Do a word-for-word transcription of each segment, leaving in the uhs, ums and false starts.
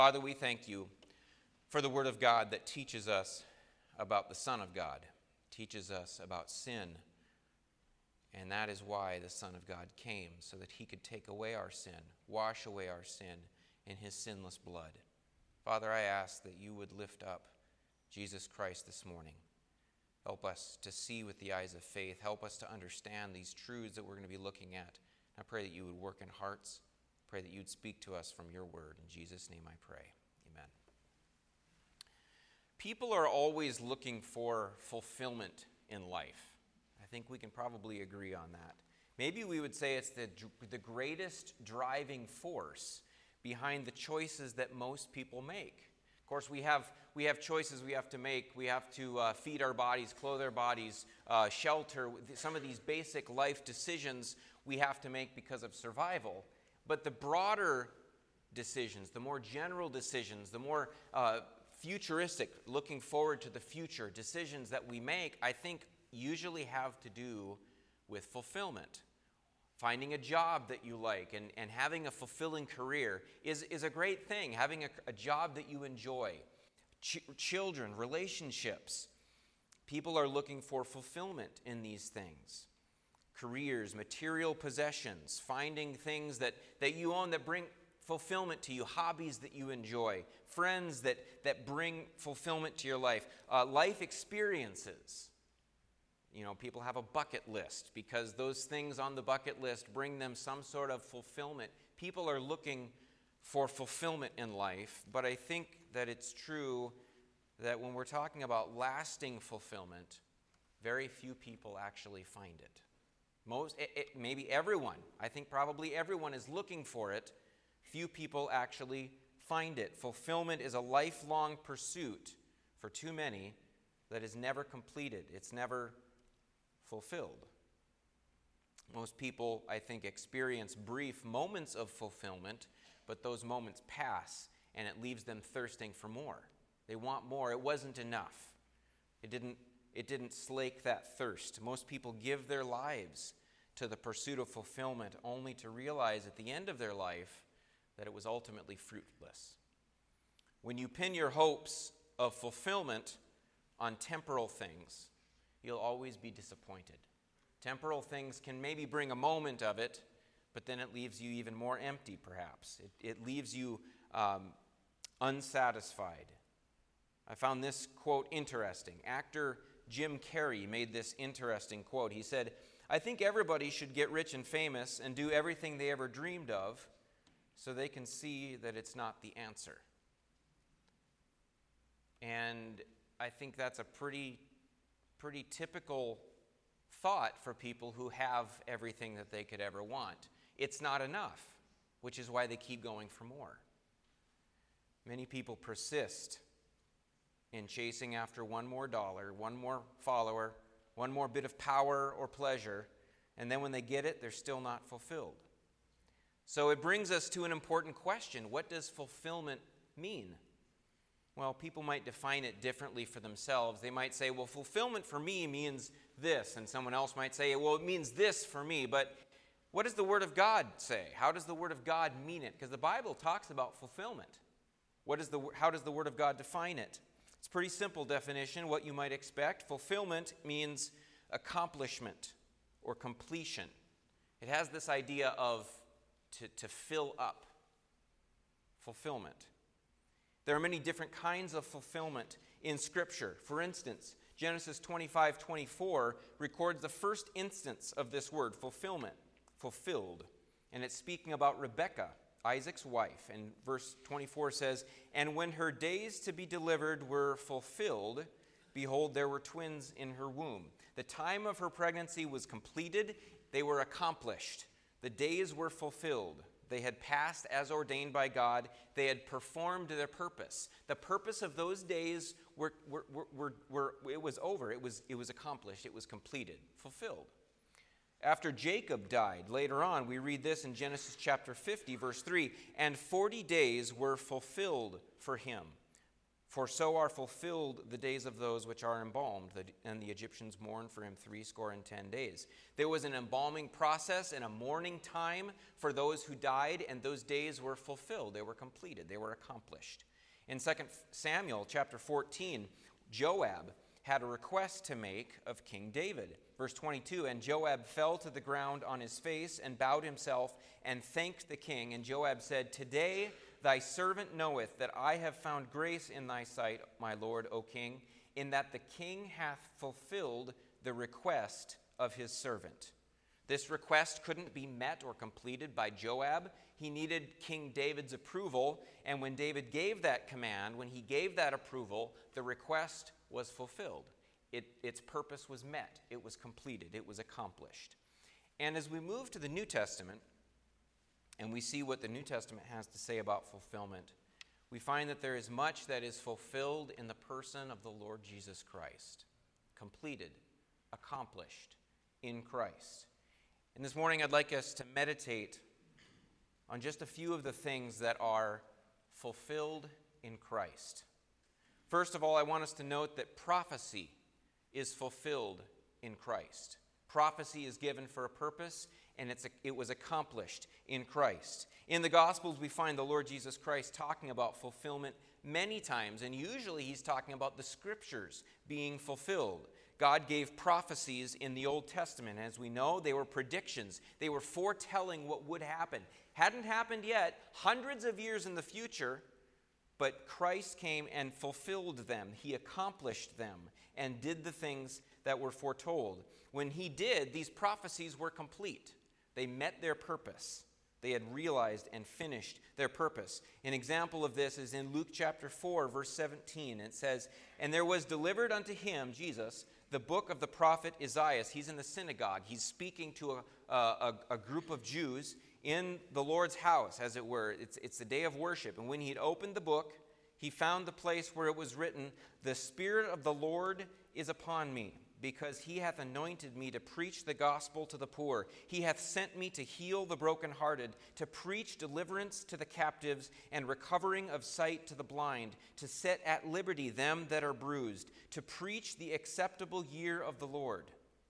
Father, we thank you for the Word of God that teaches us about the Son of God, teaches us about sin, and that is why the Son of God came, so that he could take away our sin, wash away our sin in his sinless blood. Father, I ask that you would lift up Jesus Christ this morning. Help us to see with the eyes of faith. Help us to understand these truths that we're going to be looking at. I pray that you would work in hearts. Pray that you'd speak to us from your word. In Jesus' name I pray. Amen. People are always looking for fulfillment in life. I think we can probably agree on that. Maybe we would say it's the, the greatest driving force behind the choices that most people make. Of course, we have we have choices we have to make. We have to uh, feed our bodies, clothe our bodies, uh, shelter. Some of these basic life decisions we have to make because of survival. But the broader decisions, the more general decisions, the more uh, futuristic, looking forward to the future decisions that we make, I think usually have to do with fulfillment. Finding a job that you like and, and having a fulfilling career is, is a great thing. Having a, a job that you enjoy. Ch- children, relationships. People are looking for fulfillment in these things. Careers, material possessions, finding things that, that you own that bring fulfillment to you, hobbies that you enjoy, friends that, that bring fulfillment to your life, uh, life experiences. You know, people have a bucket list because those things on the bucket list bring them some sort of fulfillment. People are looking for fulfillment in life, but I think that it's true that when we're talking about lasting fulfillment, very few people actually find it. Most, it, it, maybe everyone, I think probably everyone is looking for it. Few people actually find it. Fulfillment is a lifelong pursuit for too many that is never completed. It's never fulfilled. Most people, I think, experience brief moments of fulfillment, but those moments pass and it leaves them thirsting for more. They want more. It wasn't enough. It didn't It didn't slake that thirst. Most people give their lives to the pursuit of fulfillment only to realize at the end of their life that it was ultimately fruitless. When you pin your hopes of fulfillment on temporal things, you'll always be disappointed. Temporal things can maybe bring a moment of it, but then it leaves you even more empty, perhaps. It, it leaves you um, unsatisfied. I found this quote interesting. Actor Jim Carrey made this interesting quote. He said, "I think everybody should get rich and famous and do everything they ever dreamed of so they can see that it's not the answer." And I think that's a pretty, pretty typical thought for people who have everything that they could ever want. It's not enough, which is why they keep going for more. Many people persist in chasing after one more dollar, one more follower, one more bit of power or pleasure, and then when they get it, they're still not fulfilled. So it brings us to an important question. What does fulfillment mean? Well, people might define it differently for themselves. They might say, well, fulfillment for me means this, and someone else might say, well, it means this for me. But what does the Word of God say? How does the Word of God mean it? Because the Bible talks about fulfillment. What is the, how does the Word of God define it? It's a pretty simple definition, what you might expect. Fulfillment means accomplishment or completion. It has this idea of to, to fill up. Fulfillment. There are many different kinds of fulfillment in Scripture. For instance, Genesis twenty-five twenty-four records the first instance of this word, fulfillment, fulfilled. And it's speaking about Rebekah, Isaac's wife. And verse twenty-four says, "And when her days to be delivered were fulfilled, behold, there were twins in her womb." The time of her pregnancy was completed. They were accomplished. The days were fulfilled. They had passed as ordained by God. They had performed their purpose. The purpose of those days were, were, were, were, were it was over. It was, it was accomplished. It was completed, fulfilled. After Jacob died, later on, we read this in Genesis chapter fifty, verse three, "And forty days were fulfilled for him. For so are fulfilled the days of those which are embalmed, and the Egyptians mourned for him threescore and ten days. There was an embalming process and a mourning time for those who died, and those days were fulfilled. They were completed. They were accomplished. In Second Samuel chapter fourteen, Joab had a request to make of King David. Verse twenty-two, and Joab fell to the ground on his face and bowed himself and thanked the king. And Joab said, Today thy servant knoweth that I have found grace in thy sight, my lord, O king, in that the king hath fulfilled the request of his servant. This request couldn't be met or completed by Joab. He needed King David's approval, and when David gave that command, when he gave that approval, the request was fulfilled. It, its purpose was met. It was completed. It was accomplished. And as we move to the New Testament, and we see what the New Testament has to say about fulfillment, we find that there is much that is fulfilled in the person of the Lord Jesus Christ. Completed, accomplished in Christ. And this morning I'd like us to meditate on just a few of the things that are fulfilled in Christ. First of all, I want us to note that prophecy is fulfilled in Christ. Prophecy is given for a purpose, and it's a, it was accomplished in Christ. In the Gospels, we find the Lord Jesus Christ talking about fulfillment many times, and usually he's talking about the Scriptures being fulfilled. God gave prophecies in the Old Testament. As we know, they were predictions. They were foretelling what would happen. Hadn't happened yet, hundreds of years in the future, but Christ came and fulfilled them. He accomplished them and did the things that were foretold. When he did, these prophecies were complete. They met their purpose. They had realized and finished their purpose. An example of this is in Luke chapter four, verse seventeen. It says, And there was delivered unto him, Jesus, the book of the prophet Isaiah. He's in the synagogue. He's speaking to a, a, a group of Jews in the Lord's house, as it were. It's, it's the day of worship. And when he had opened the book, he found the place where it was written, The Spirit of the Lord is upon me, because he hath anointed me to preach the gospel to the poor. He hath sent me to heal the brokenhearted, to preach deliverance to the captives, and recovering of sight to the blind, to set at liberty them that are bruised, to preach the acceptable year of the Lord.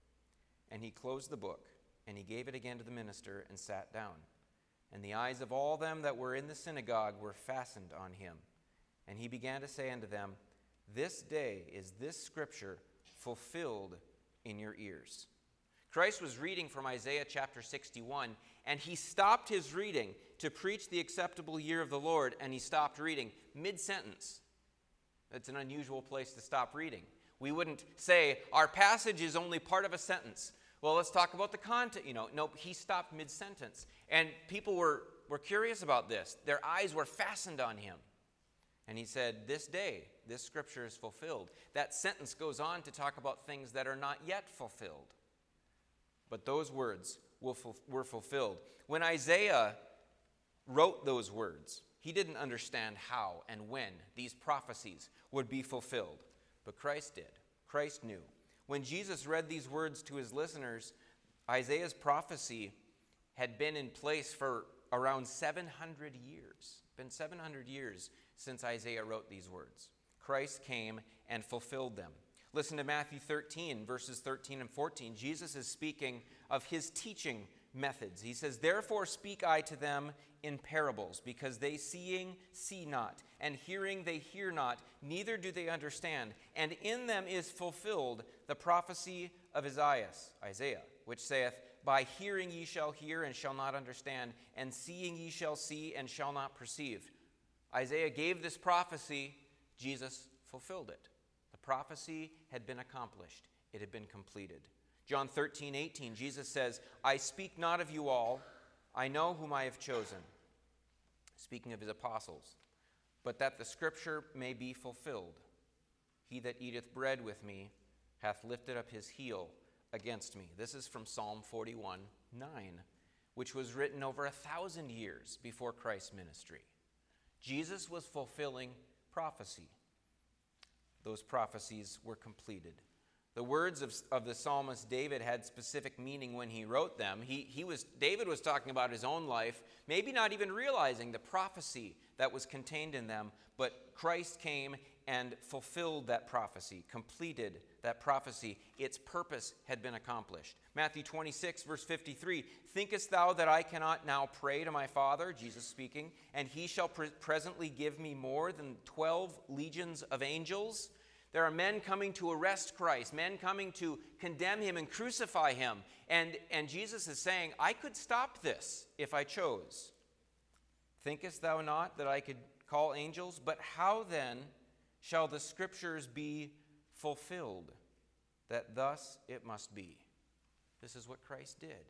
And he closed the book, and he gave it again to the minister, and sat down. And the eyes of all them that were in the synagogue were fastened on him. And he began to say unto them, This day is this scripture fulfilled in your ears. Christ was reading from Isaiah chapter sixty-one, and he stopped his reading to preach the acceptable year of the Lord, and he stopped reading mid-sentence. That's an unusual place to stop reading. We wouldn't say, our passage is only part of a sentence. Well, let's talk about the content. You know, no, he stopped mid-sentence. And people were, were curious about this. Their eyes were fastened on him. And he said, this day, this scripture is fulfilled. That sentence goes on to talk about things that are not yet fulfilled. But those words were fulfilled. When Isaiah wrote those words, he didn't understand how and when these prophecies would be fulfilled. But Christ did. Christ knew. When Jesus read these words to his listeners, Isaiah's prophecy had been in place for around seven hundred years. It's been seven hundred years since Isaiah wrote these words. Christ came and fulfilled them. Listen to Matthew thirteen, verses thirteen and fourteen. Jesus is speaking of his teaching methods. He says, Therefore speak I to them in parables, because they seeing see not, and hearing they hear not, neither do they understand. And in them is fulfilled the prophecy of Isaiah, Isaiah, which saith, By hearing ye shall hear and shall not understand, and seeing ye shall see and shall not perceive. Isaiah gave this prophecy, Jesus fulfilled it. The prophecy had been accomplished. It had been completed. John thirteen, eighteen, Jesus says, I speak not of you all, I know whom I have chosen. Speaking of his apostles, but that the scripture may be fulfilled. He that eateth bread with me hath lifted up his heel against me. This is from Psalm forty-one, nine, which was written over a thousand years before Christ's ministry. Jesus was fulfilling prophecy. Those prophecies were completed. The words of, of the psalmist David had specific meaning when he wrote them. He, he was, David was talking about his own life, maybe not even realizing the prophecy that was contained in them, but Christ came and fulfilled that prophecy, completed that prophecy. Its purpose had been accomplished. Matthew twenty-six, verse fifty-three, thinkest thou that I cannot now pray to my Father, Jesus speaking, and he shall pre- presently give me more than twelve legions of angels? There are men coming to arrest Christ, men coming to condemn him and crucify him. And, and Jesus is saying, I could stop this if I chose. Thinkest thou not that I could call angels? But how then shall the scriptures be fulfilled, that thus it must be? This is what Christ did.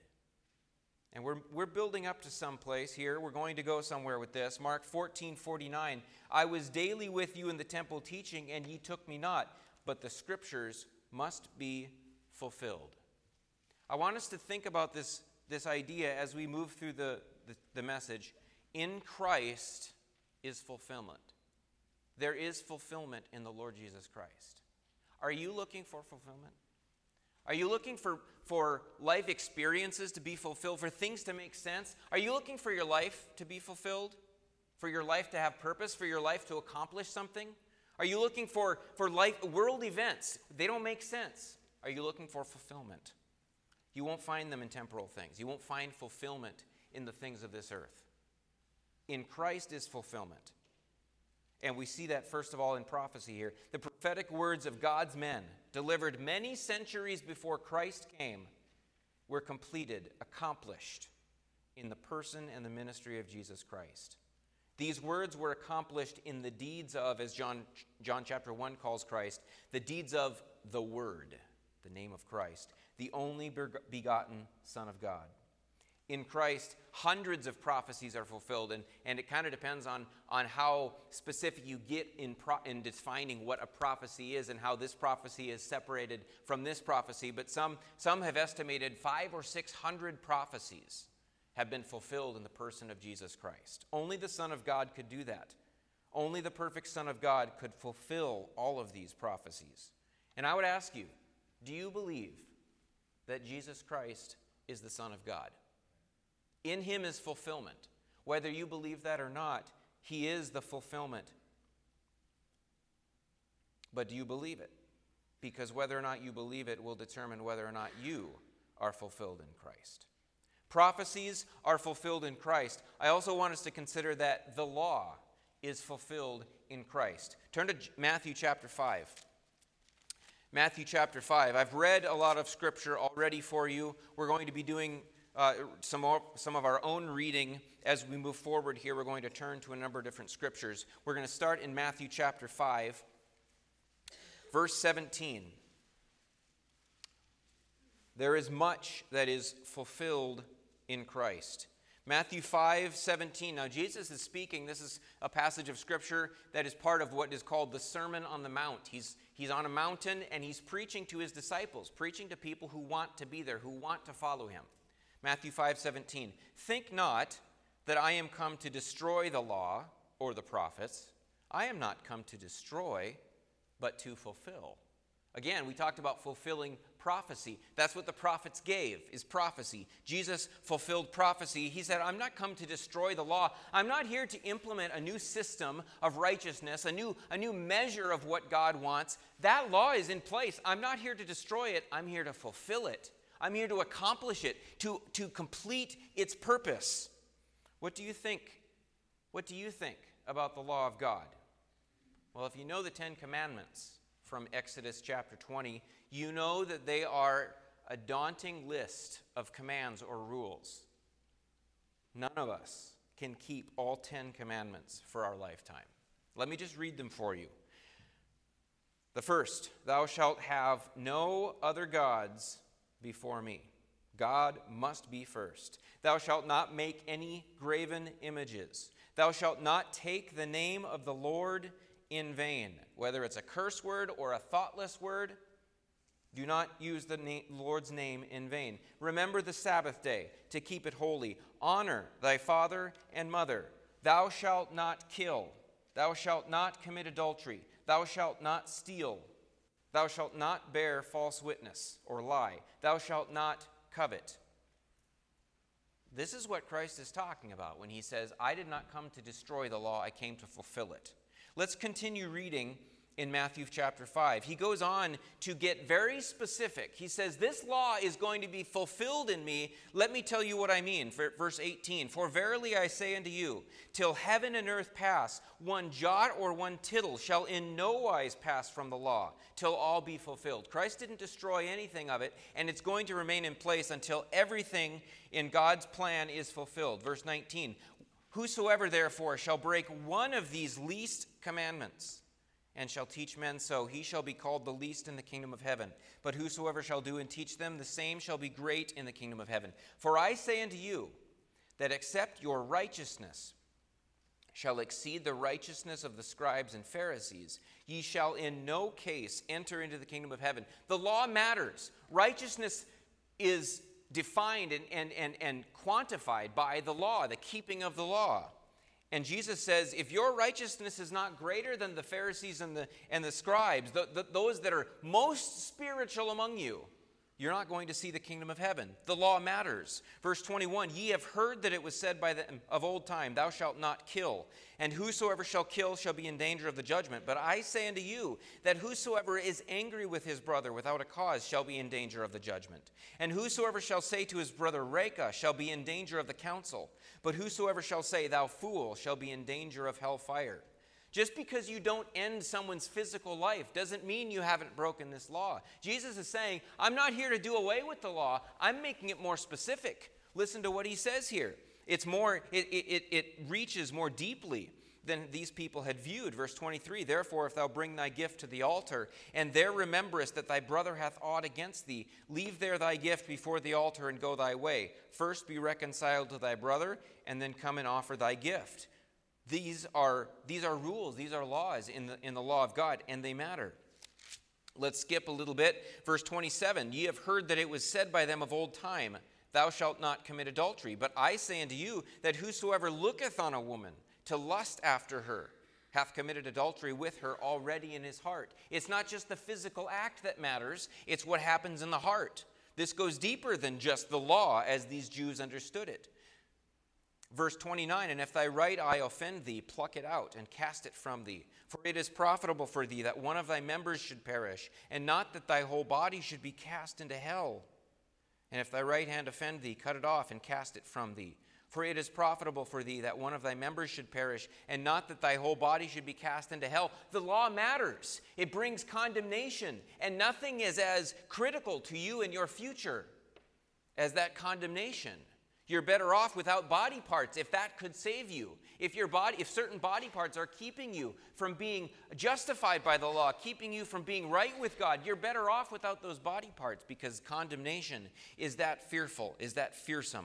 And we're, we're building up to some place here. We're going to go somewhere with this. Mark fourteen forty-nine, I was daily with you in the temple teaching, and ye took me not, but the scriptures must be fulfilled. I want us to think about this, this idea as we move through the, the, the message. In Christ is fulfillment. There is fulfillment in the Lord Jesus Christ. Are you looking for fulfillment? Are you looking for, for life experiences to be fulfilled, for things to make sense? Are you looking for your life to be fulfilled? For your life to have purpose? For your life to accomplish something? Are you looking for, for life, world events? They don't make sense. Are you looking for fulfillment? You won't find them in temporal things. You won't find fulfillment in the things of this earth. In Christ is fulfillment. And we see that, first of all, in prophecy here. The prophetic words of God's men, delivered many centuries before Christ came, were completed, accomplished in the person and the ministry of Jesus Christ. These words were accomplished in the deeds of, as John, John chapter one calls Christ, the deeds of the Word, the name of Christ, the only begotten Son of God. In Christ, hundreds of prophecies are fulfilled, and, and it kind of depends on, on how specific you get in, pro, in defining what a prophecy is and how this prophecy is separated from this prophecy. But some, some have estimated five or six hundred prophecies have been fulfilled in the person of Jesus Christ. Only the Son of God could do that. Only the perfect Son of God could fulfill all of these prophecies. And I would ask you, do you believe that Jesus Christ is the Son of God? In him is fulfillment. Whether you believe that or not, he is the fulfillment. But do you believe it? Because whether or not you believe it will determine whether or not you are fulfilled in Christ. Prophecies are fulfilled in Christ. I also want us to consider that the law is fulfilled in Christ. Turn to Matthew chapter five. Matthew chapter five. I've read a lot of scripture already for you. We're going to be doing Uh, some, more, some of our own reading as we move forward here. We're going to turn to a number of different scriptures. We're going to start in Matthew chapter five, verse seventeen. There is much that is fulfilled in Christ. Matthew five seventeen. Now Jesus is speaking. This is a passage of scripture that is part of what is called the Sermon on the Mount. He's, he's on a mountain and he's preaching to his disciples, preaching to people who want to be there, who want to follow him. Matthew five seventeen, think not that I am come to destroy the law or the prophets. I am not come to destroy, but to fulfill. Again, we talked about fulfilling prophecy. That's what the prophets gave, is prophecy. Jesus fulfilled prophecy. He said, I'm not come to destroy the law. I'm not here to implement a new system of righteousness, a new, a new measure of what God wants. That law is in place. I'm not here to destroy it. I'm here to fulfill it. I'm here to accomplish it, to, to complete its purpose. What do you think? What do you think about the law of God? Well, if you know the Ten Commandments from Exodus chapter twenty, you know that they are a daunting list of commands or rules. None of us can keep all ten commandments for our lifetime. Let me just read them for you. The first, thou shalt have no other gods before me. God must be first. Thou shalt not make any graven images. Thou shalt not take the name of the Lord in vain. Whether it's a curse word or a thoughtless word, do not use the na- Lord's name in vain. Remember the Sabbath day to keep it holy. Honor thy father and mother. Thou shalt not kill. Thou shalt not commit adultery. Thou shalt not steal. Thou shalt not bear false witness or lie. Thou shalt not covet. This is what Christ is talking about when he says, I did not come to destroy the law, I came to fulfill it. Let's continue reading in Matthew chapter five. He goes on to get very specific. He says, this law is going to be fulfilled in me. Let me tell you what I mean. For verse eighteen, for verily I say unto you, till heaven and earth pass, one jot or one tittle shall in no wise pass from the law, till all be fulfilled. Christ didn't destroy anything of it, and it's going to remain in place until everything in God's plan is fulfilled. Verse nineteen, whosoever therefore shall break one of these least commandments, and shall teach men so, he shall be called the least in the kingdom of heaven. But whosoever shall do and teach them, the same shall be great in the kingdom of heaven. For I say unto you, that except your righteousness shall exceed the righteousness of the scribes and Pharisees, ye shall in no case enter into the kingdom of heaven. The law matters. Righteousness is defined and, and, and, and quantified by the law, the keeping of the law. And Jesus says, if your righteousness is not greater than the Pharisees and the, and the scribes, the, the, those that are most spiritual among you, you're not going to see the kingdom of heaven. The law matters. Verse twenty-one, ye have heard that it was said by them of old time, thou shalt not kill. And whosoever shall kill shall be in danger of the judgment. But I say unto you, that whosoever is angry with his brother without a cause shall be in danger of the judgment. And whosoever shall say to his brother, Reka, shall be in danger of the council. But whosoever shall say, thou fool, shall be in danger of hell fire. Just because you don't end someone's physical life doesn't mean you haven't broken this law. Jesus is saying, I'm not here to do away with the law. I'm making it more specific. Listen to what he says here. It's more, it, it, it reaches more deeply than these people had viewed. Verse twenty-three, therefore, if thou bring thy gift to the altar, and there rememberest that thy brother hath aught against thee, leave there thy gift before the altar and go thy way. First be reconciled to thy brother, and then come and offer thy gift. These are, these are rules, these are laws in the, in the law of God, and they matter. Let's skip a little bit. Verse twenty-seven, ye have heard that it was said by them of old time, thou shalt not commit adultery. But I say unto you, that whosoever looketh on a woman to lust after her hath committed adultery with her already in his heart. It's not just the physical act that matters, it's what happens in the heart. This goes deeper than just the law as these Jews understood it. Verse twenty-nine, and if thy right eye offend thee, pluck it out and cast it from thee. For it is profitable for thee that one of thy members should perish, and not that thy whole body should be cast into hell. And if thy right hand offend thee, cut it off and cast it from thee. For it is profitable for thee that one of thy members should perish, and not that thy whole body should be cast into hell. The law matters. It brings condemnation, and nothing is as critical to you and your future as that condemnation. You're better off without body parts if that could save you. If your body, if certain body parts are keeping you from being justified by the law, keeping you from being right with God, you're better off without those body parts, because condemnation is that fearful, is that fearsome.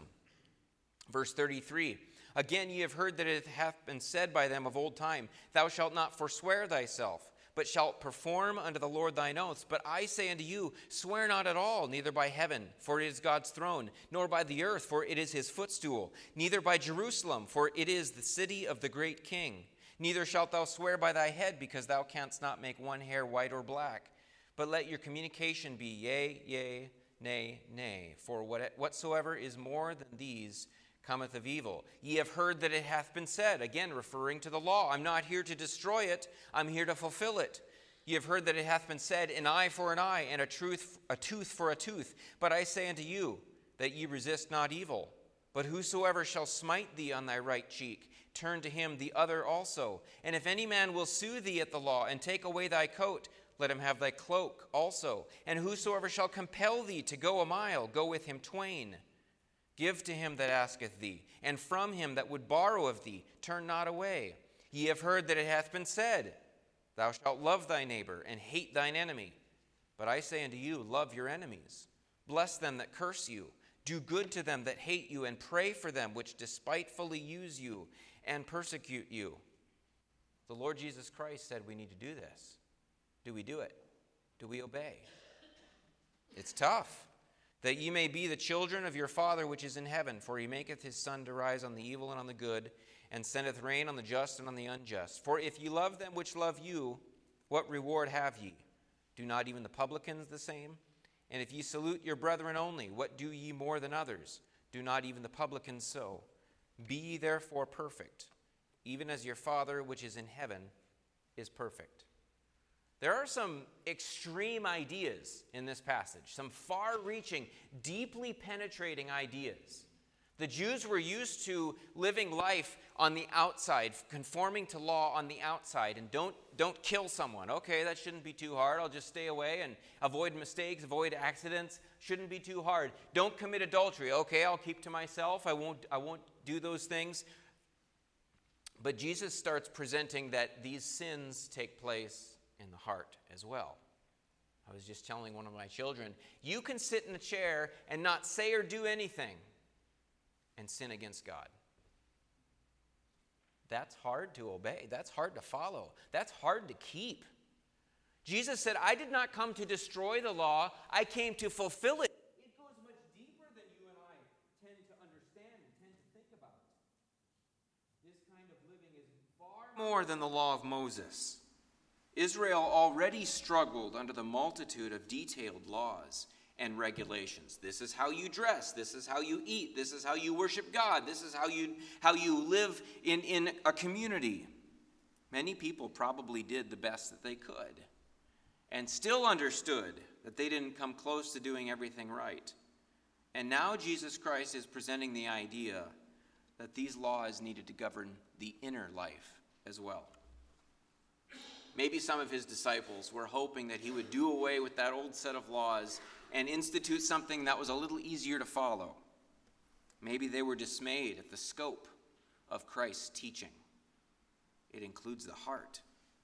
Verse thirty-three, again ye have heard that it hath been said by them of old time, thou shalt not forswear thyself, but shalt perform unto the Lord thine oaths. But I say unto you, swear not at all, neither by heaven, for it is God's throne, nor by the earth, for it is his footstool, neither by Jerusalem, for it is the city of the great king. Neither shalt thou swear by thy head, because thou canst not make one hair white or black. But let your communication be yea, yea, nay, nay. For what, whatsoever is more than these cometh of evil. Ye have heard that it hath been said, again referring to the law, I'm not here to destroy it, I'm here to fulfill it. Ye have heard that it hath been said, an eye for an eye, and a truth, a tooth for a tooth. But I say unto you, that ye resist not evil. But whosoever shall smite thee on thy right cheek, turn to him the other also. And if any man will sue thee at the law, and take away thy coat, let him have thy cloak also. And whosoever shall compel thee to go a mile, go with him twain. Give to him that asketh thee, and from him that would borrow of thee, turn not away. Ye have heard that it hath been said, thou shalt love thy neighbor, and hate thine enemy. But I say unto you, love your enemies. Bless them that curse you. Do good to them that hate you, and pray for them which despitefully use you and persecute you. The Lord Jesus Christ said we need to do this. Do we do it? Do we obey? It's tough. That ye may be the children of your Father which is in heaven, for he maketh his sun to rise on the evil and on the good, and sendeth rain on the just and on the unjust. For if ye love them which love you, what reward have ye? Do not even the publicans the same? And if ye salute your brethren only, what do ye more than others? Do not even the publicans so? Be ye therefore perfect, even as your Father which is in heaven is perfect. There are some extreme ideas in this passage, some far-reaching, deeply penetrating ideas. The Jews were used to living life on the outside, conforming to law on the outside, and don't, don't kill someone. Okay, that shouldn't be too hard. I'll just stay away and avoid mistakes, avoid accidents. Shouldn't be too hard. Don't commit adultery. Okay, I'll keep to myself. I won't, I won't do those things. But Jesus starts presenting that these sins take place in the heart as well. I was just telling one of my children, you can sit in a chair and not say or do anything and sin against God. That's hard to obey. That's hard to follow. That's hard to keep. Jesus said, I did not come to destroy the law. I came to fulfill it. It goes much deeper than you and I tend to understand and tend to think about. This kind of living is far more than the law of Moses. Israel already struggled under the multitude of detailed laws and regulations. This is how you dress. This is how you eat. This is how you worship God. This is how you, how you live in, in a community. Many people probably did the best that they could and still understood that they didn't come close to doing everything right. And now Jesus Christ is presenting the idea that these laws needed to govern the inner life as well. Maybe some of his disciples were hoping that he would do away with that old set of laws and institute something that was a little easier to follow. Maybe they were dismayed at the scope of Christ's teaching. It includes the heart.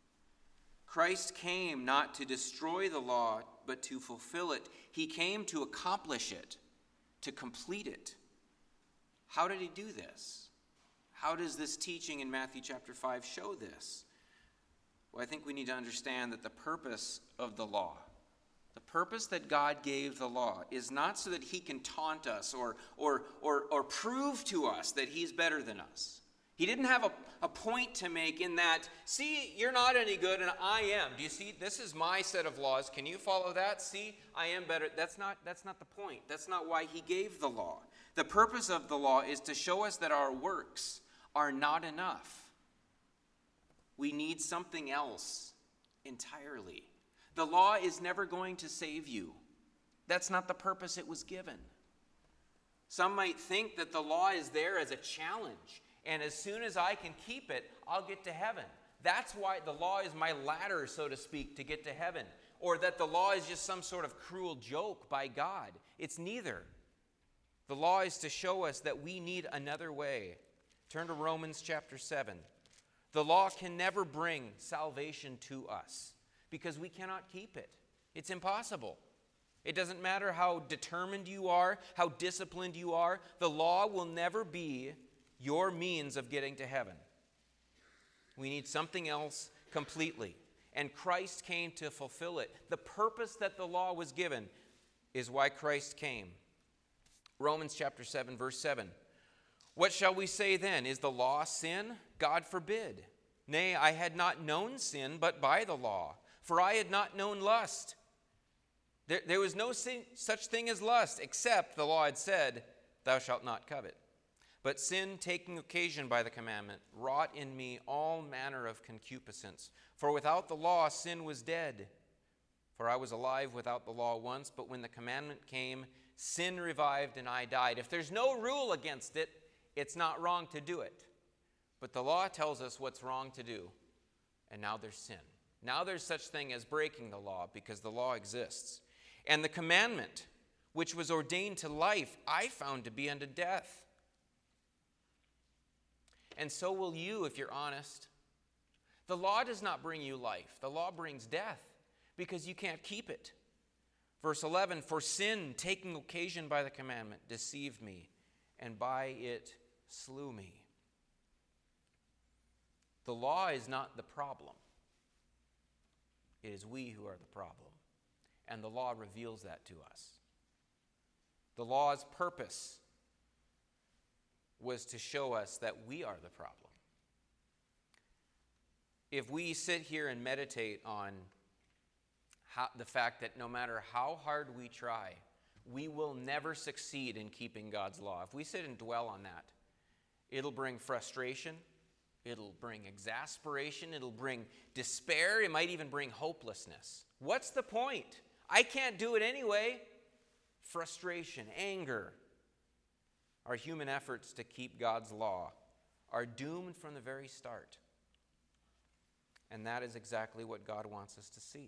Christ came not to destroy the law, but to fulfill it. He came to accomplish it, to complete it. How did he do this? How does this teaching in Matthew chapter five show this? Well, I think we need to understand that the purpose of the law, the purpose that God gave the law, is not so that he can taunt us or, or, or, or prove to us that he's better than us. He didn't have a, a point to make in that, see, you're not any good and I am. Do you see? This is my set of laws. Can you follow that? See, I am better. That's not, that's not the point. That's not why he gave the law. The purpose of the law is to show us that our works are not enough. We need something else entirely. The law is never going to save you. That's not the purpose it was given. Some might think that the law is there as a challenge, and as soon as I can keep it, I'll get to heaven. That's why the law is my ladder, so to speak, to get to heaven. Or that the law is just some sort of cruel joke by God. It's neither. The law is to show us that we need another way. Turn to Romans chapter seven. The law can never bring salvation to us because we cannot keep it. It's impossible. It doesn't matter how determined you are, how disciplined you are. The law will never be your means of getting to heaven. We need something else completely. And Christ came to fulfill it. The purpose that the law was given is why Christ came. Romans chapter seven, verse seven. What shall we say then? Is the law sin? God forbid. Nay, I had not known sin but by the law, for I had not known lust. There, there was no sin, such thing as lust, except the law had said, thou shalt not covet. But sin, taking occasion by the commandment, wrought in me all manner of concupiscence. For without the law sin was dead. For I was alive without the law once, but when the commandment came, sin revived and I died. If there's no rule against it, it's not wrong to do it. But the law tells us what's wrong to do. And now there's sin. Now there's such thing as breaking the law because the law exists. And the commandment, which was ordained to life, I found to be unto death. And so will you if you're honest. The law does not bring you life. The law brings death because you can't keep it. Verse eleven, for sin, taking occasion by the commandment, deceived me, and by it slew me. The law is not the problem. It is we who are the problem. And the law reveals that to us. The law's purpose was to show us that we are the problem. If we sit here and meditate on how, the fact that no matter how hard we try, we will never succeed in keeping God's law. If we sit and dwell on that, it'll bring frustration, It'll bring exasperation. It'll bring despair. It might even bring hopelessness. What's the point? I can't do it anyway. Frustration, anger. Our human efforts to keep God's law are doomed from the very start. And that is exactly what God wants us to see.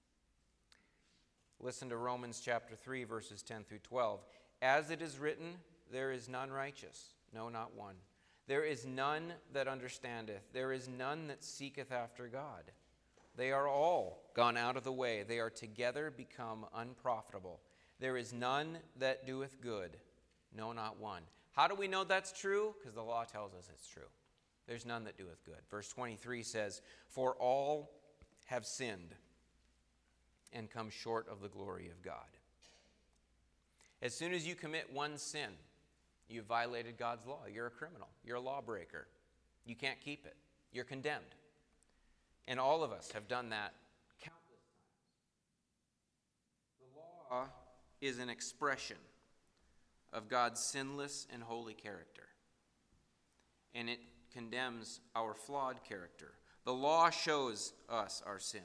Listen to Romans chapter three, verses ten through twelve. As it is written, there is none righteous, no, not one. There is none that understandeth. There is none that seeketh after God. They are all gone out of the way. They are together become unprofitable. There is none that doeth good, no, not one. How do we know that's true? Because the law tells us it's true. There's none that doeth good. Verse twenty-three says, for all have sinned and come short of the glory of God. As soon as you commit one sin, you've violated God's law. You're a criminal. You're a lawbreaker. You can't keep it. You're condemned. And all of us have done that countless times. The law is an expression of God's sinless and holy character. And it condemns our flawed character. The law shows us our sin.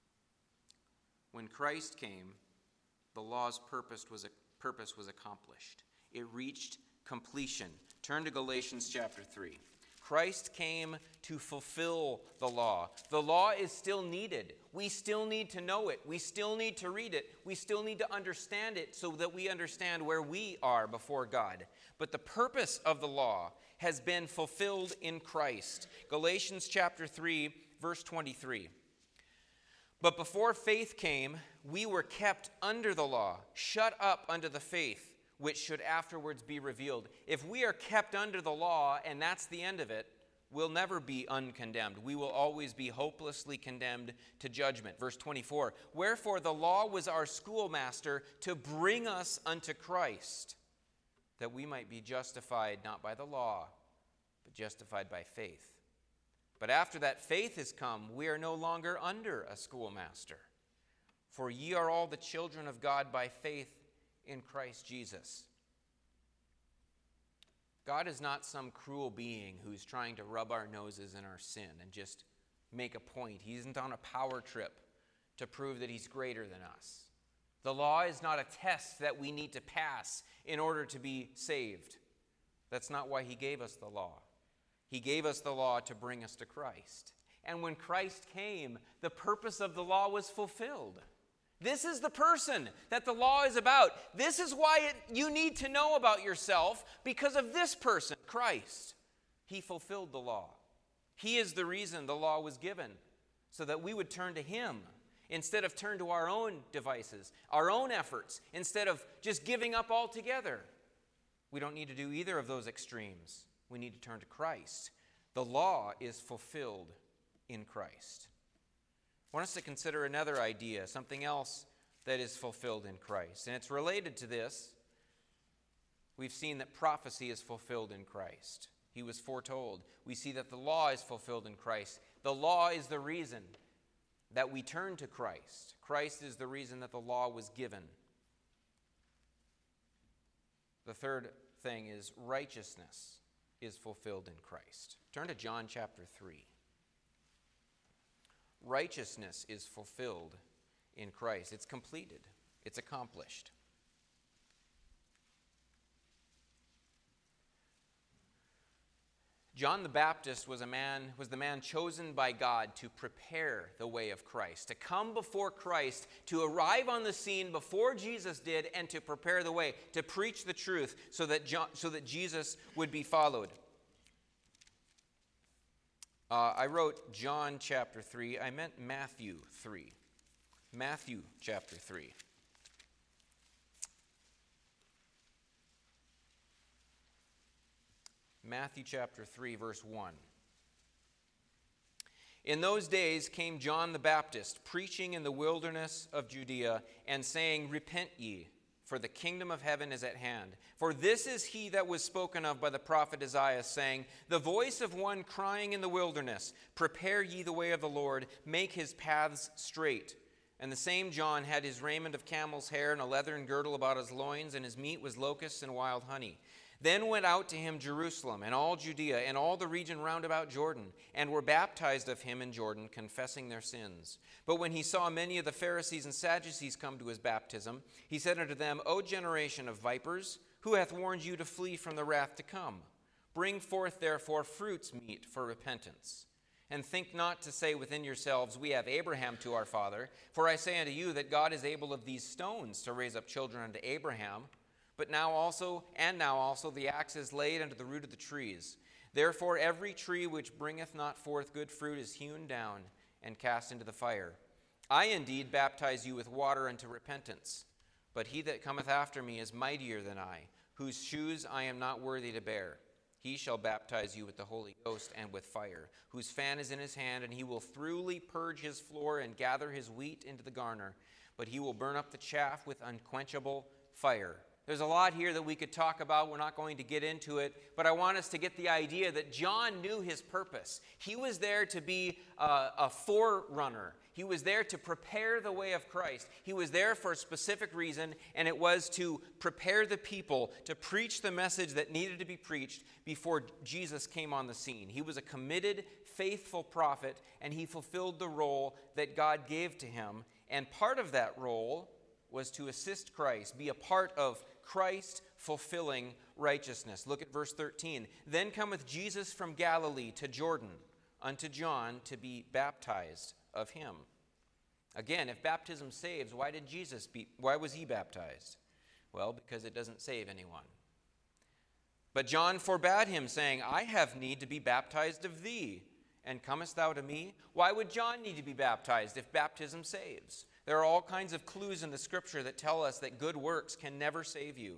When Christ came, the law's purpose was, purpose was accomplished. It reached completion. Turn to Galatians chapter three. Christ came to fulfill the law. The law is still needed. We still need to know it. We still need to read it. We still need to understand it so that we understand where we are before God. But the purpose of the law has been fulfilled in Christ. Galatians chapter three, verse twenty-three. But before faith came, we were kept under the law, shut up under the faith, which should afterwards be revealed. If we are kept under the law, and that's the end of it, we'll never be uncondemned. We will always be hopelessly condemned to judgment. Verse twenty-four, wherefore the law was our schoolmaster to bring us unto Christ, that we might be justified not by the law, but justified by faith. But after that faith is come, we are no longer under a schoolmaster. For ye are all the children of God by faith in Christ Jesus. God is not some cruel being who's trying to rub our noses in our sin and just make a point. He isn't on a power trip to prove that he's greater than us. The law is not a test that we need to pass in order to be saved. That's not why he gave us the law. He gave us the law to bring us to Christ. And when Christ came, the purpose of the law was fulfilled. This is the person that the law is about. This is why it, you need to know about yourself, because of this person, Christ. He fulfilled the law. He is the reason the law was given, so that we would turn to him instead of turn to our own devices, our own efforts, instead of just giving up altogether. We don't need to do either of those extremes. We need to turn to Christ. The law is fulfilled in Christ. I want us to consider another idea, something else that is fulfilled in Christ. And it's related to this. We've seen that prophecy is fulfilled in Christ. He was foretold. We see that the law is fulfilled in Christ. The law is the reason that we turn to Christ. Christ is the reason that the law was given. The third thing is righteousness is fulfilled in Christ. Turn to John chapter three. Righteousness is fulfilled in Christ. It's completed. It's accomplished. John the Baptist was a man, was the man chosen by God to prepare the way of Christ, to come before Christ, to arrive on the scene before Jesus did, and to prepare the way, to preach the truth so that John, so that Jesus would be followed. Uh, I wrote John chapter three. I meant Matthew three. Matthew chapter three. Matthew chapter three, verse one. In those days came John the Baptist, preaching in the wilderness of Judea, and saying, Repent ye, for the kingdom of heaven is at hand. For this is he that was spoken of by the prophet Isaiah, saying, The voice of one crying in the wilderness, Prepare ye the way of the Lord, make his paths straight. And the same John had his raiment of camel's hair, and a leathern girdle about his loins, and his meat was locusts and wild honey. Then went out to him Jerusalem and all Judea and all the region round about Jordan, and were baptized of him in Jordan, confessing their sins. But when he saw many of the Pharisees and Sadducees come to his baptism, he said unto them, O generation of vipers, who hath warned you to flee from the wrath to come? Bring forth therefore fruits meet for repentance. And think not to say within yourselves, We have Abraham to our father. For I say unto you that God is able of these stones to raise up children unto Abraham. But now also, and now also, the axe is laid unto the root of the trees. Therefore every tree which bringeth not forth good fruit is hewn down and cast into the fire. I indeed baptize you with water unto repentance. But he that cometh after me is mightier than I, whose shoes I am not worthy to bear. He shall baptize you with the Holy Ghost and with fire, whose fan is in his hand, and he will thoroughly purge his floor and gather his wheat into the garner. But he will burn up the chaff with unquenchable fire. There's a lot here that we could talk about. We're not going to get into it, but I want us to get the idea that John knew his purpose. He was there to be a, a forerunner. He was there to prepare the way of Christ. He was there for a specific reason, and it was to prepare the people to preach the message that needed to be preached before Jesus came on the scene. He was a committed, faithful prophet, and he fulfilled the role that God gave to him. And part of that role was to assist Christ, be a part of Christ fulfilling righteousness. Look at verse thirteen. Then cometh Jesus from Galilee to Jordan unto John to be baptized of him. Again, if baptism saves, why did Jesus be, why was he baptized? Well, because it doesn't save anyone. But John forbade him, saying, I have need to be baptized of thee, and comest thou to me? Why would John need to be baptized if baptism saves? There are all kinds of clues in the scripture that tell us that good works can never save you.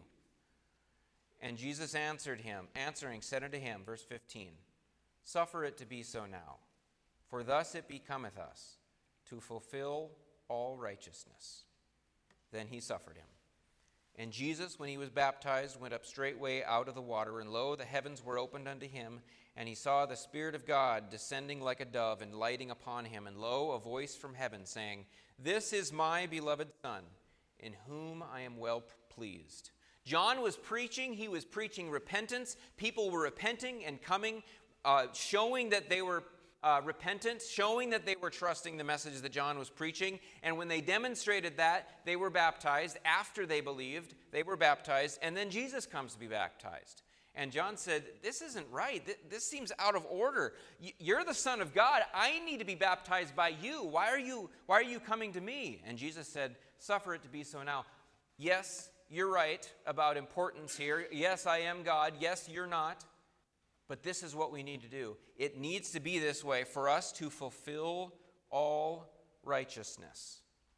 And Jesus answered him, answering, said unto him, verse fifteen, Suffer it to be so now, for thus it becometh us to fulfill all righteousness. Then he suffered him. And Jesus, when he was baptized, went up straightway out of the water, and lo, the heavens were opened unto him, and he saw the Spirit of God descending like a dove and lighting upon him, and lo, a voice from heaven saying, This is my beloved Son, in whom I am well pleased. John was preaching. He was preaching repentance. People were repenting and coming, uh, showing that they were uh, repentant, showing that they were trusting the message that John was preaching. And when they demonstrated that, they were baptized. After they believed, they were baptized. And then Jesus comes to be baptized. And John said, this isn't right. This seems out of order. You're the Son of God. I need to be baptized by you. Why are you, why are you coming to me? And Jesus said, suffer it to be so now. Yes, you're right about importance here. Yes, I am God. Yes, you're not. But this is what we need to do. It needs to be this way for us to fulfill all righteousness.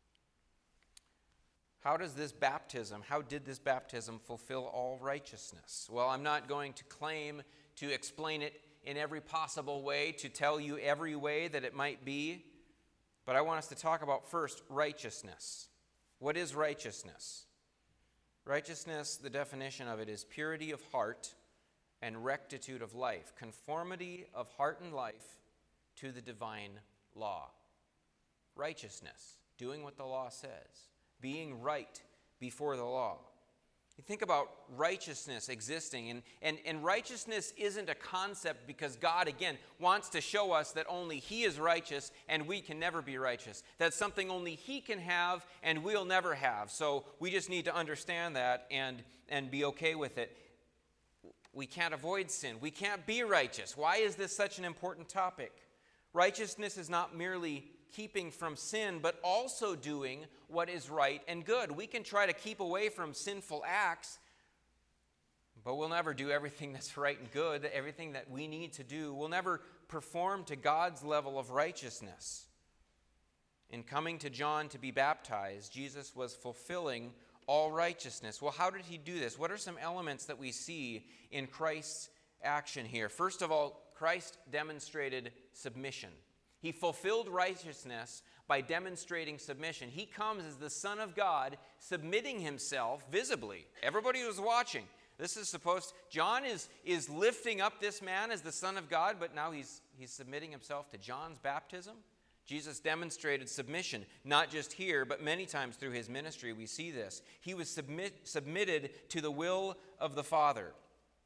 How does this baptism, how did this baptism fulfill all righteousness? Well, I'm not going to claim to explain it in every possible way, to tell you every way that it might be, but I want us to talk about first righteousness. What is righteousness? Righteousness, the definition of it is purity of heart and rectitude of life, conformity of heart and life to the divine law. Righteousness, doing what the law says. Being right before the law. You think about righteousness existing, and, and, and righteousness isn't a concept because God, again, wants to show us that only He is righteous and we can never be righteous. That's something only He can have and we'll never have. So we just need to understand that and, and be okay with it. We can't avoid sin. We can't be righteous. Why is this such an important topic? Righteousness is not merely keeping from sin, but also doing what is right and good. We can try to keep away from sinful acts, but we'll never do everything that's right and good, everything that we need to do. We'll never perform to God's level of righteousness. In coming to John to be baptized, Jesus was fulfilling all righteousness. Well, how did he do this? What are some elements that we see in Christ's action here? First of all, Christ demonstrated submission. He fulfilled righteousness by demonstrating submission. He comes as the Son of God, submitting himself visibly. Everybody was watching. This is supposed, John is, is lifting up this man as the Son of God, but now he's, he's submitting himself to John's baptism. Jesus demonstrated submission, not just here, but many times through his ministry we see this. He was submit, submitted to the will of the Father.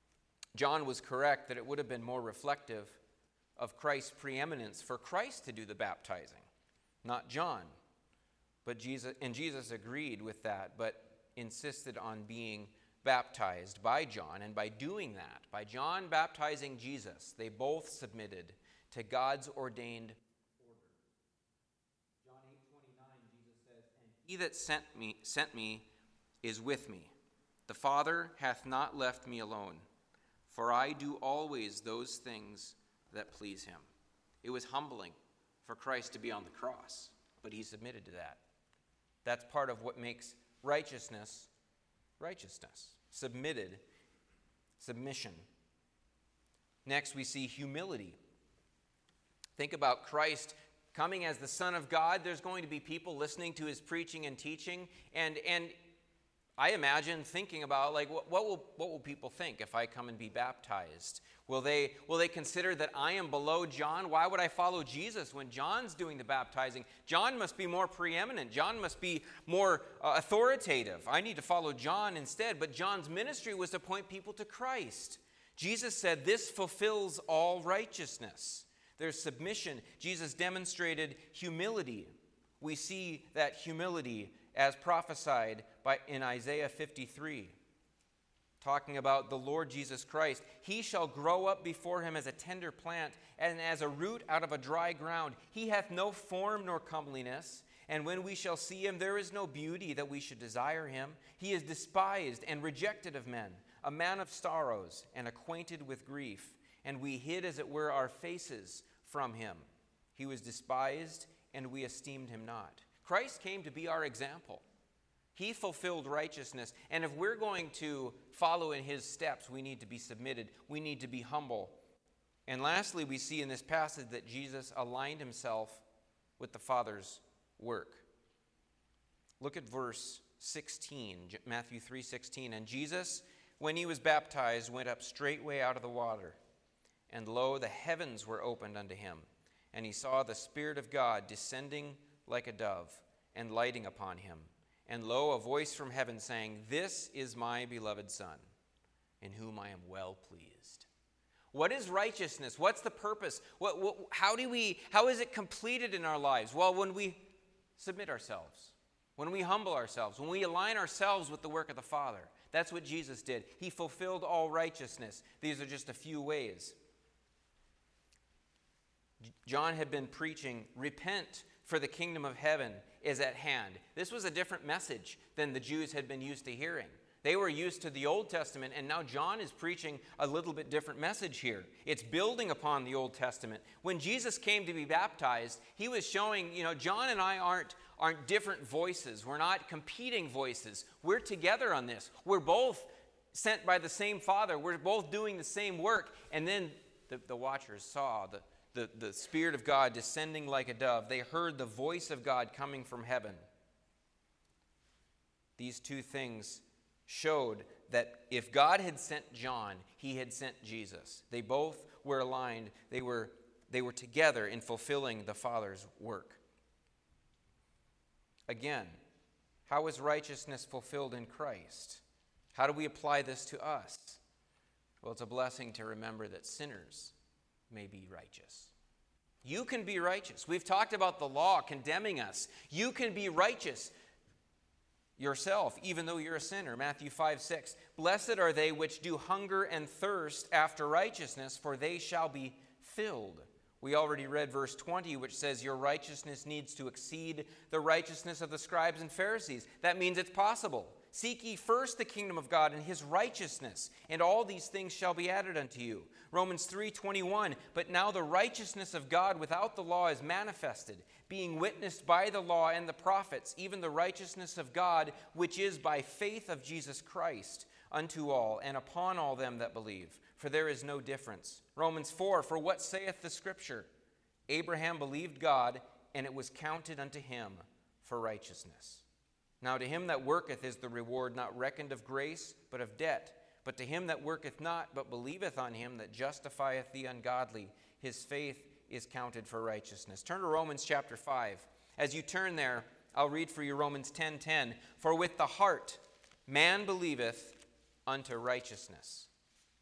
John was correct that it would have been more reflective of Christ's preeminence for Christ to do the baptizing, not John. But Jesus, and Jesus agreed with that, but insisted on being baptized by John. And by doing that, by John baptizing Jesus, they both submitted to God's ordained order. John eight twenty-nine, Jesus says, "And he that sent me, sent me is with me. The Father hath not left me alone, for I do always those things that please him." It was humbling for Christ to be on the cross, but he submitted to that. That's part of what makes righteousness righteousness. Submitted, submission. Next, we see humility. Think about Christ coming as the Son of God. There's going to be people listening to his preaching and teaching, and and I imagine thinking about, like, what, what will what will people think if I come and be baptized? Will they will they consider that I am below John? Why would I follow Jesus when John's doing the baptizing? John must be more preeminent. John must be more uh, authoritative. I need to follow John instead. But John's ministry was to point people to Christ. Jesus said, "This fulfills all righteousness." There's submission. Jesus demonstrated humility. We see that humility as prophesied by in Isaiah fifty-three, talking about the Lord Jesus Christ. "He shall grow up before him as a tender plant, and as a root out of a dry ground. He hath no form nor comeliness, and when we shall see him, there is no beauty that we should desire him. He is despised and rejected of men, a man of sorrows and acquainted with grief, and we hid as it were our faces from him. He was despised, and we esteemed him not." Christ came to be our example. He fulfilled righteousness. And if we're going to follow in his steps, we need to be submitted. We need to be humble. And lastly, we see in this passage that Jesus aligned himself with the Father's work. Look at verse sixteen, Matthew three sixteen. "And Jesus, when he was baptized, went up straightway out of the water. And lo, the heavens were opened unto him. And he saw the Spirit of God descending like a dove, and lighting upon him. And lo, a voice from heaven saying, This is my beloved Son, in whom I am well pleased." What is righteousness? What's the purpose? What, what, how do we? How is it completed in our lives? Well, when we submit ourselves, when we humble ourselves, when we align ourselves with the work of the Father. That's what Jesus did. He fulfilled all righteousness. These are just a few ways. John had been preaching, "Repent, for the kingdom of heaven is at hand." This was a different message than the Jews had been used to hearing. They were used to the Old Testament, and now John is preaching a little bit different message here. It's building upon the Old Testament. When Jesus came to be baptized, he was showing, you know, John and I aren't, aren't different voices. We're not competing voices. We're together on this. We're both sent by the same Father. We're both doing the same work. And then the, the watchers saw the The, the Spirit of God descending like a dove. They heard the voice of God coming from heaven. These two things showed that if God had sent John, he had sent Jesus. They both were aligned. They were, they were together in fulfilling the Father's work. Again, how is righteousness fulfilled in Christ? How do we apply this to us? Well, it's a blessing to remember that sinners may be righteous. You can be righteous. We've talked about the law condemning us. You can be righteous yourself, even though you're a sinner. Matthew five six. "Blessed are they which do hunger and thirst after righteousness, for they shall be filled." We already read verse twenty, which says your righteousness needs to exceed the righteousness of the scribes and Pharisees. That means it's possible. "Seek ye first the kingdom of God and his righteousness, and all these things shall be added unto you." Romans three twenty-one, "But now the righteousness of God without the law is manifested, being witnessed by the law and the prophets, even the righteousness of God, which is by faith of Jesus Christ, unto all, and upon all them that believe. For there is no difference." Romans four, "For what saith the Scripture? Abraham believed God, and it was counted unto him for righteousness. Now to him that worketh is the reward not reckoned of grace, but of debt. But to him that worketh not, but believeth on him that justifieth the ungodly, his faith is counted for righteousness." Turn to Romans chapter five. As you turn there, I'll read for you Romans ten ten. "For with the heart man believeth unto righteousness,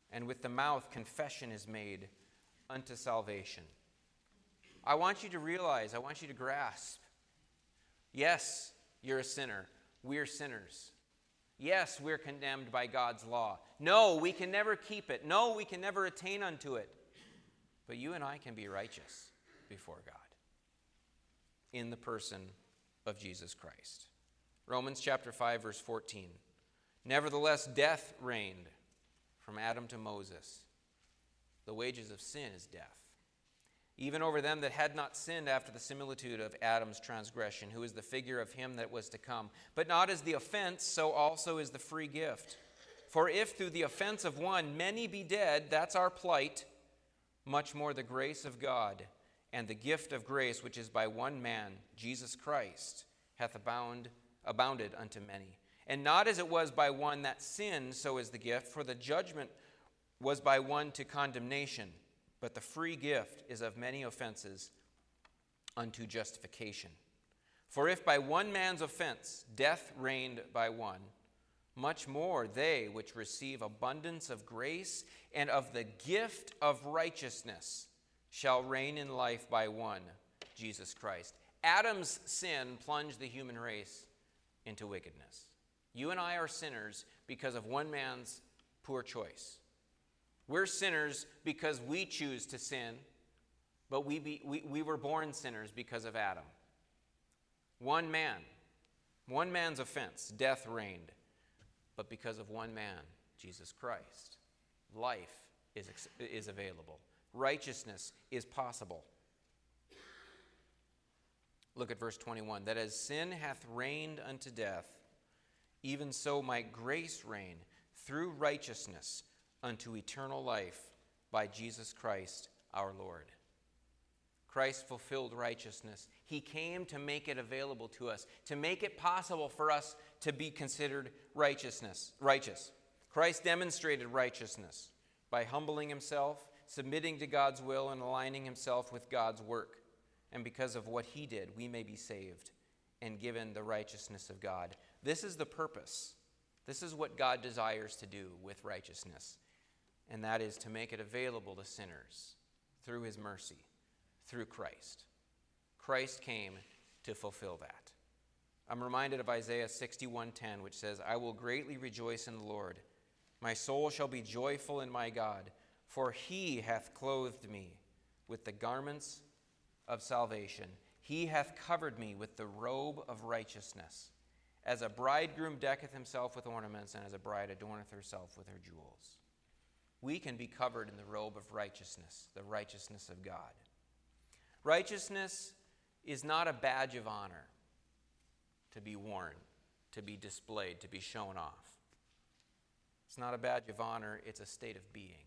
and with the mouth confession is made unto salvation. I want you to realize, I want you to grasp, yes, you're a sinner. We're sinners. Yes, we're condemned by God's law. No, we can never keep it. No, we can never attain unto it. But you and I can be righteous before God in the person of Jesus Christ. Romans chapter five, verse fourteen. Nevertheless, death reigned from Adam to Moses. The wages of sin is death. Even over them that had not sinned after the similitude of Adam's transgression, who is the figure of him that was to come. But not as the offense, so also is the free gift. For if through the offense of one many be dead, that's our plight, much more the grace of God and the gift of grace, which is by one man, Jesus Christ, hath abound, abounded unto many. And not as it was by one that sinned, so is the gift, for the judgment was by one to condemnation, but the free gift is of many offenses unto justification. For if by one man's offense death reigned by one, much more they which receive abundance of grace and of the gift of righteousness shall reign in life by one, Jesus Christ. Adam's sin plunged the human race into wickedness. You and I are sinners because of one man's poor choice. We're sinners because we choose to sin, but we, be, we, we were born sinners because of Adam. One man, one man's offense, death reigned. But because of one man, Jesus Christ, life is, is available. Righteousness is possible. Look at verse twenty-one. That as sin hath reigned unto death, even so might grace reign through righteousness unto eternal life by Jesus Christ our Lord. Christ fulfilled righteousness. He came to make it available to us, to make it possible for us to be considered righteousness, righteous. Christ demonstrated righteousness by humbling himself, submitting to God's will, and aligning himself with God's work. And because of what he did, we may be saved and given the righteousness of God. This is the purpose. This is what God desires to do with righteousness, and that is to make it available to sinners through his mercy, through Christ. Christ came to fulfill that. I'm reminded of Isaiah sixty-one ten, which says, I will greatly rejoice in the Lord. My soul shall be joyful in my God, for he hath clothed me with the garments of salvation. He hath covered me with the robe of righteousness, as a bridegroom decketh himself with ornaments, and as a bride adorneth herself with her jewels. We can be covered in the robe of righteousness, the righteousness of God. Righteousness is not a badge of honor to be worn, to be displayed, to be shown off. It's not a badge of honor, it's a state of being.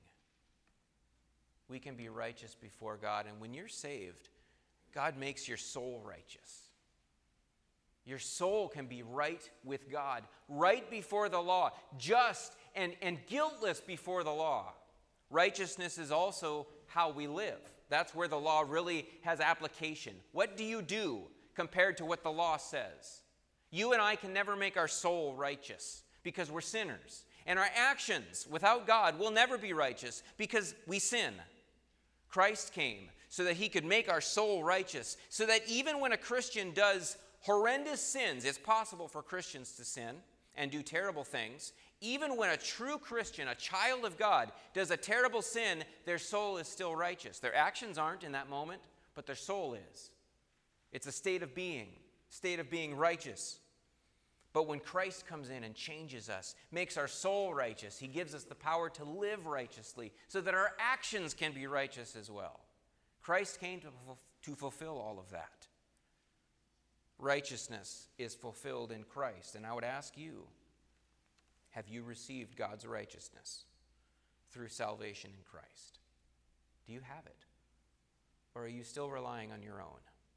We can be righteous before God, and when you're saved, God makes your soul righteous. Your soul can be right with God, right before the law, just and, and guiltless before the law. Righteousness is also how we live. That's where the law really has application. What do you do compared to what the law says? You and I can never make our soul righteous because we're sinners. And our actions without God will never be righteous because we sin. Christ came so that he could make our soul righteous, so that even when a Christian does horrendous sins, it's possible for Christians to sin and do terrible things. Even when a true Christian, a child of God, does a terrible sin, their soul is still righteous. Their actions aren't in that moment, but their soul is. It's a state of being, state of being righteous. But when Christ comes in and changes us, makes our soul righteous, he gives us the power to live righteously so that our actions can be righteous as well. Christ came to, to fulfill all of that. Righteousness is fulfilled in Christ. And I would ask you, have you received God's righteousness through salvation in Christ? Do you have it? Or are you still relying on your own?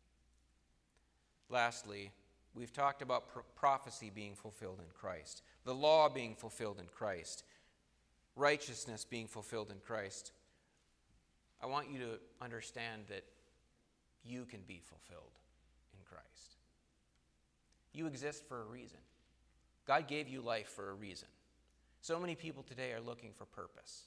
Lastly, we've talked about pro- prophecy being fulfilled in Christ, the law being fulfilled in Christ, righteousness being fulfilled in Christ. I want you to understand that you can be fulfilled in Christ. You exist for a reason. God gave you life for a reason. So many people today are looking for purpose.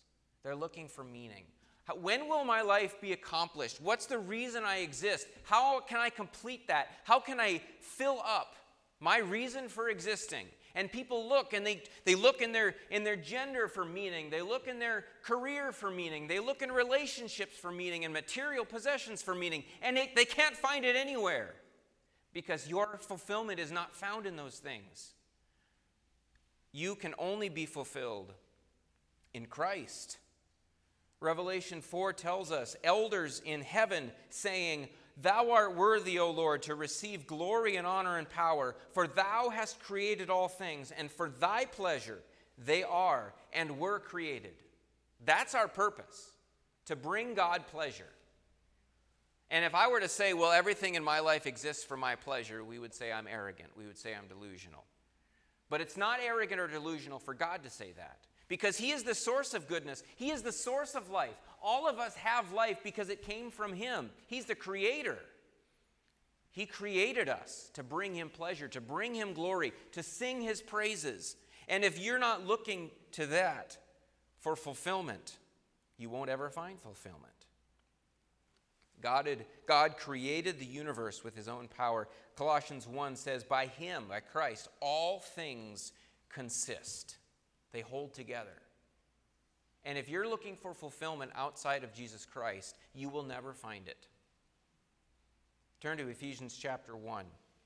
They're looking for meaning. How, when will my life be accomplished? What's the reason I exist? How can I complete that? How can I fill up my reason for existing? And people look, and they, they look in their, in their gender for meaning. They look in their career for meaning. They look in relationships for meaning and material possessions for meaning. And they, they can't find it anywhere because your fulfillment is not found in those things. You can only be fulfilled in Christ. Revelation four tells us, elders in heaven saying, Thou art worthy, O Lord, to receive glory and honor and power, for thou hast created all things, and for thy pleasure they are and were created. That's our purpose, to bring God pleasure. And if I were to say, well, everything in my life exists for my pleasure, we would say I'm arrogant. We would say I'm delusional. But it's not arrogant or delusional for God to say that, because he is the source of goodness. He is the source of life. All of us have life because it came from him. He's the creator. He created us to bring him pleasure, to bring him glory, to sing his praises. And if you're not looking to that for fulfillment, you won't ever find fulfillment. God, had, God created the universe with his own power. Colossians one says, by him, by Christ, all things consist. They hold together. And if you're looking for fulfillment outside of Jesus Christ, you will never find it. Turn to Ephesians chapter one.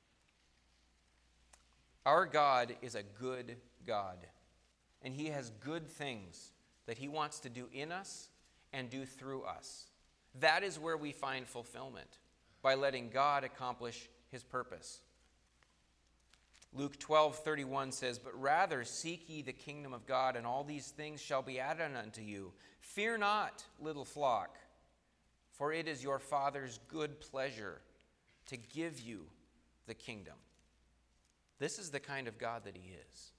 Our God is a good God, and he has good things that he wants to do in us and do through us. That is where we find fulfillment, by letting God accomplish his purpose. Luke twelve thirty-one says, But rather seek ye the kingdom of God, and all these things shall be added unto you. Fear not, little flock, for it is your Father's good pleasure to give you the kingdom. This is the kind of God that he is.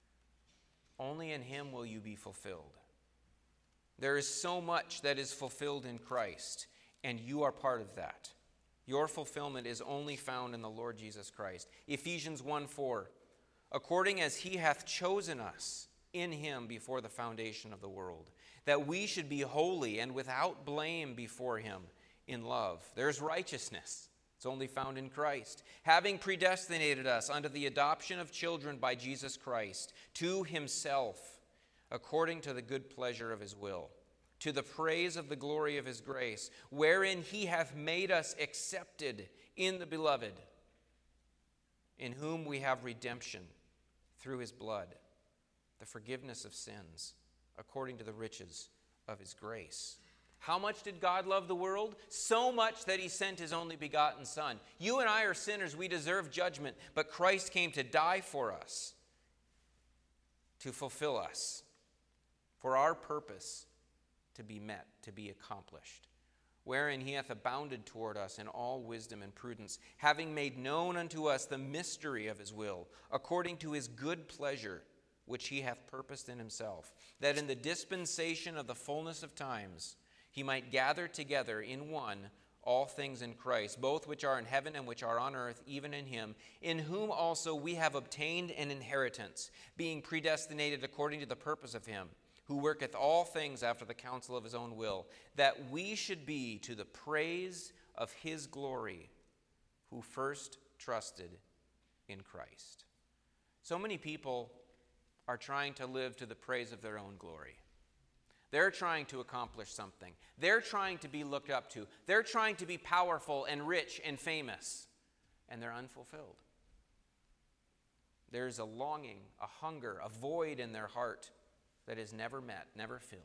Only in him will you be fulfilled. There is so much that is fulfilled in Christ, and you are part of that. Your fulfillment is only found in the Lord Jesus Christ. Ephesians one four, according as he hath chosen us in him before the foundation of the world, that we should be holy and without blame before him in love. There's righteousness. It's only found in Christ. Having predestinated us unto the adoption of children by Jesus Christ, to himself, according to the good pleasure of his will, to the praise of the glory of his grace, wherein he hath made us accepted in the beloved, in whom we have redemption through his blood, the forgiveness of sins, according to the riches of his grace. How much did God love the world? So much that he sent his only begotten Son. You and I are sinners. We deserve judgment, but Christ came to die for us, to fulfill us, for our purpose to be met, to be accomplished, wherein he hath abounded toward us in all wisdom and prudence, having made known unto us the mystery of his will, according to his good pleasure, which he hath purposed in himself, that in the dispensation of the fullness of times he might gather together in one all things in Christ, both which are in heaven and which are on earth, even in him, in whom also we have obtained an inheritance, being predestinated according to the purpose of him, who worketh all things after the counsel of his own will, that we should be to the praise of his glory, who first trusted in Christ. So many people are trying to live to the praise of their own glory. They're trying to accomplish something. They're trying to be looked up to. They're trying to be powerful and rich and famous, and they're unfulfilled. There's a longing, a hunger, a void in their heart that is never met, never filled.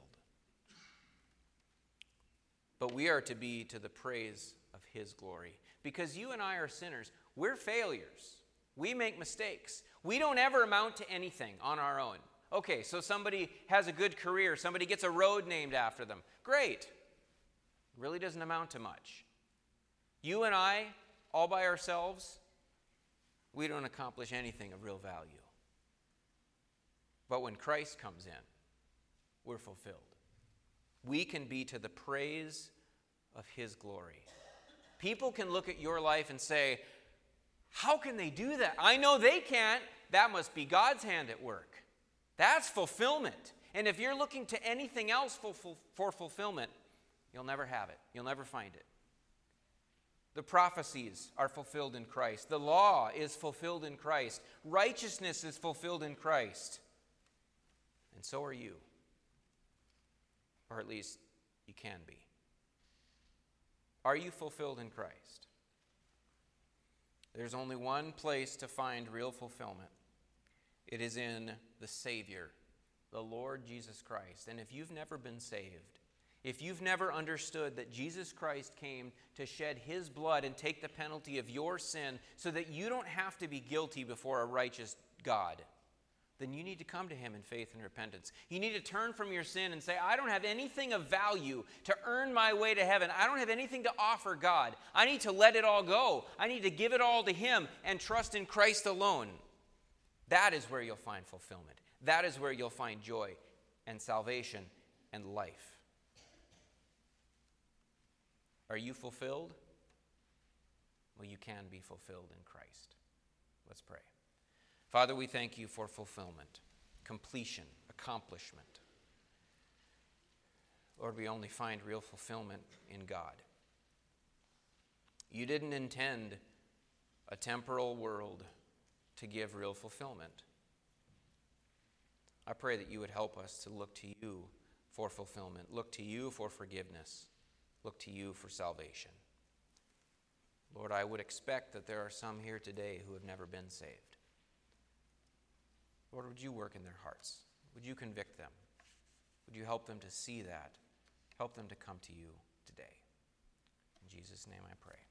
But we are to be to the praise of his glory. Because you and I are sinners. We're failures. We make mistakes. We don't ever amount to anything on our own. Okay, so somebody has a good career. Somebody gets a road named after them. Great. Really doesn't amount to much. You and I, all by ourselves, we don't accomplish anything of real value. But when Christ comes in, we're fulfilled. We can be to the praise of his glory. People can look at your life and say, how can they do that? I know they can't. That must be God's hand at work. That's fulfillment. And if you're looking to anything else for, for fulfillment, you'll never have it. You'll never find it. The prophecies are fulfilled in Christ. The law is fulfilled in Christ. Righteousness is fulfilled in Christ. And so are you. Or at least you can be. Are you fulfilled in Christ? There's only one place to find real fulfillment. It is in the Savior, the Lord Jesus Christ. And if you've never been saved, if you've never understood that Jesus Christ came to shed his blood and take the penalty of your sin so that you don't have to be guilty before a righteous God, then you need to come to him in faith and repentance. You need to turn from your sin and say, I don't have anything of value to earn my way to heaven. I don't have anything to offer God. I need to let it all go. I need to give it all to him and trust in Christ alone. That is where you'll find fulfillment. That is where you'll find joy and salvation and life. Are you fulfilled? Well, you can be fulfilled in Christ. Let's pray. Father, we thank you for fulfillment, completion, accomplishment. Lord, we only find real fulfillment in God. You didn't intend a temporal world to give real fulfillment. I pray that you would help us to look to you for fulfillment, look to you for forgiveness, look to you for salvation. Lord, I would expect that there are some here today who have never been saved. Lord, would you work in their hearts? Would you convict them? Would you help them to see that? Help them to come to you today. In Jesus' name I pray.